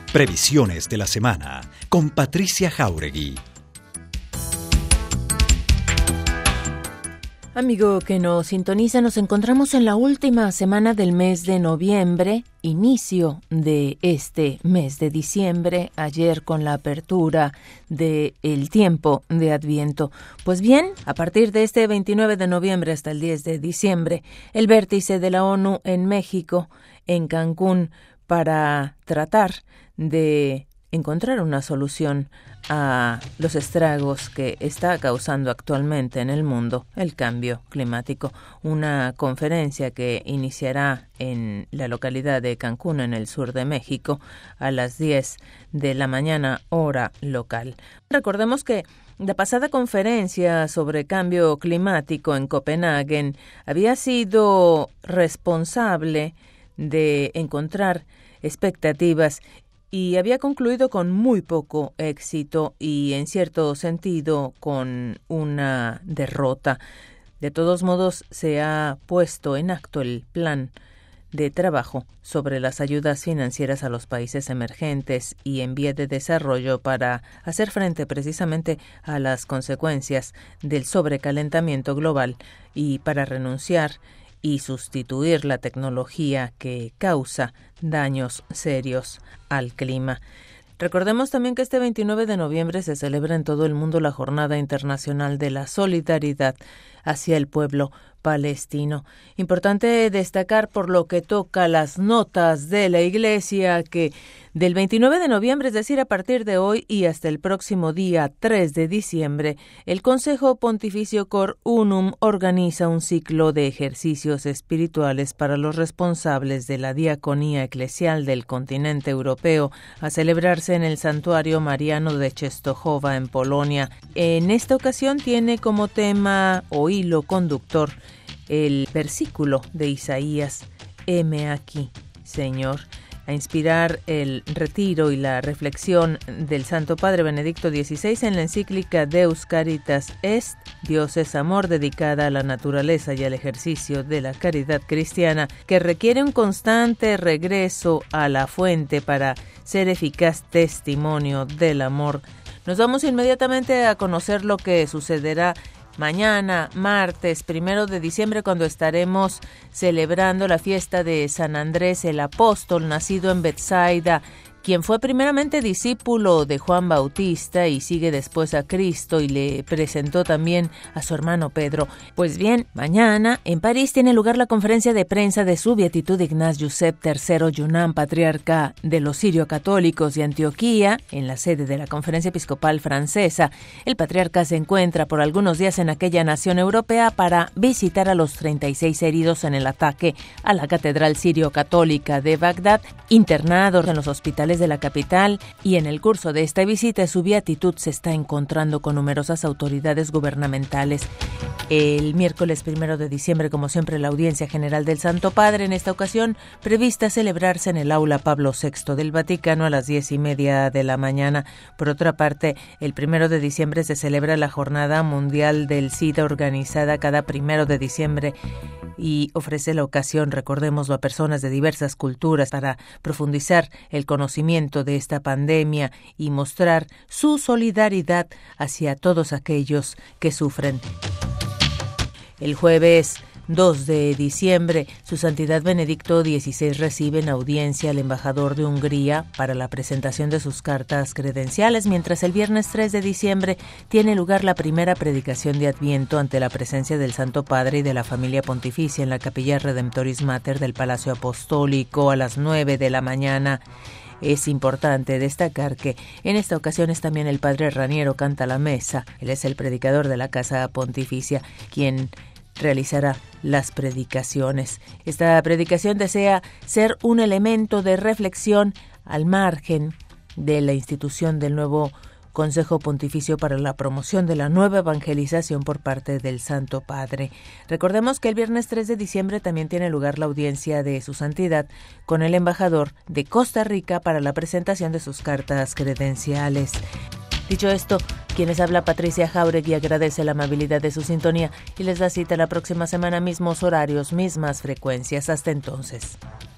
Previsiones de la semana con Patricia Jáuregui. Amigo que nos sintoniza, nos encontramos en la última semana del mes de noviembre, inicio de este mes de diciembre, ayer con la apertura del tiempo de Adviento. Pues bien, a partir de este 29 de noviembre hasta el 10 de diciembre, el vértice de la ONU en México, en Cancún, para tratar de encontrar una solución a los estragos que está causando actualmente en el mundo el cambio climático. Una conferencia que iniciará en la localidad de Cancún, en el sur de México, a las 10 de la mañana, hora local. Recordemos que la pasada conferencia sobre cambio climático en Copenhague había sido responsable de encontrar expectativas y había concluido con muy poco éxito y, en cierto sentido, con una derrota. De todos modos, se ha puesto en acto el plan de trabajo sobre las ayudas financieras a los países emergentes y en vía de desarrollo para hacer frente precisamente a las consecuencias del sobrecalentamiento global y para renunciar y sustituir la tecnología que causa daños serios al clima. Recordemos también que este 29 de noviembre se celebra en todo el mundo la Jornada Internacional de la Solidaridad hacia el pueblo palestino. Importante destacar, por lo que toca las notas de la Iglesia, que del 29 de noviembre, es decir, a partir de hoy y hasta el próximo día 3 de diciembre, el Consejo Pontificio Cor Unum organiza un ciclo de ejercicios espirituales para los responsables de la diaconía eclesial del continente europeo, a celebrarse en el Santuario Mariano de Częstochowa, en Polonia. En esta ocasión tiene como tema o hilo conductor el versículo de Isaías: heme aquí, Señor, a inspirar el retiro y la reflexión del Santo Padre Benedicto XVI en la encíclica Deus Caritas Est, Dios es amor, dedicada a la naturaleza y al ejercicio de la caridad cristiana, que requiere un constante regreso a la fuente para ser eficaz testimonio del amor. Nos vamos inmediatamente a conocer lo que sucederá mañana, martes 1 de diciembre, cuando estaremos celebrando la fiesta de San Andrés el Apóstol, nacido en Betsaida, quien fue primeramente discípulo de Juan Bautista y sigue después a Cristo y le presentó también a su hermano Pedro. Pues bien, mañana en París tiene lugar la conferencia de prensa de su beatitud Ignaz Josep III Yunnan, patriarca de los sirio-católicos de Antioquía, en la sede de la Conferencia Episcopal Francesa. El patriarca se encuentra por algunos días en aquella nación europea para visitar a los 36 heridos en el ataque a la Catedral Sirio-Católica de Bagdad, internados en los hospitales de la capital, y en el curso de esta visita su beatitud se está encontrando con numerosas autoridades gubernamentales. El miércoles 1 de diciembre, como siempre, la audiencia general del Santo Padre, en esta ocasión prevista celebrarse en el Aula Pablo VI del Vaticano a las 10:30 de la mañana. Por otra parte, el 1 de diciembre se celebra la Jornada Mundial del SIDA, organizada cada 1 de diciembre, y ofrece la ocasión, recordémoslo, a personas de diversas culturas para profundizar el conocimiento de esta pandemia y mostrar su solidaridad hacia todos aquellos que sufren. El jueves 2 de diciembre, Su Santidad Benedicto XVI recibe en audiencia al embajador de Hungría para la presentación de sus cartas credenciales, mientras el viernes 3 de diciembre tiene lugar la primera predicación de Adviento ante la presencia del Santo Padre y de la familia pontificia en la Capilla Redemptoris Mater del Palacio Apostólico a las 9 de la mañana. Es importante destacar que en esta ocasión es también el Padre Raniero canta la mesa. Él es el predicador de la Casa Pontificia, quien realizará las predicaciones. Esta predicación desea ser un elemento de reflexión al margen de la institución del nuevo Consejo Pontificio para la promoción de la nueva evangelización por parte del Santo Padre. Recordemos que el viernes 3 de diciembre también tiene lugar la audiencia de Su Santidad con el embajador de Costa Rica para la presentación de sus cartas credenciales. Dicho esto, quienes habla Patricia Jáuregui agradece la amabilidad de su sintonía y les da cita la próxima semana, mismos horarios, mismas frecuencias. Hasta entonces.